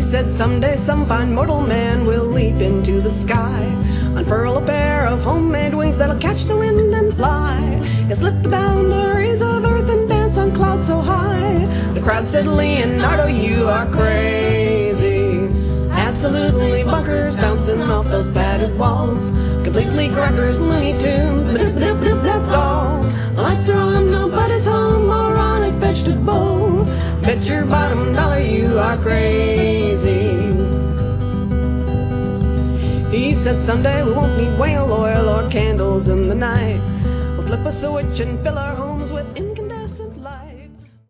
said someday some fine mortal man will leap into the sky, unfurl a pair of homemade wings that'll catch the wind and fly. He'll slip the boundaries of earth and dance on clouds so high. The crowd said, Leonardo, you are crazy. Absolutely bonkers, bouncing off those padded walls. Completely crackers, Looney Tunes, that's all. Lights are on, nobody's home, moronic vegetable. Bet your bottom dollar you are crazy. He said someday we won't need whale oil or candles in the night. We'll flip a switch and fill our homes with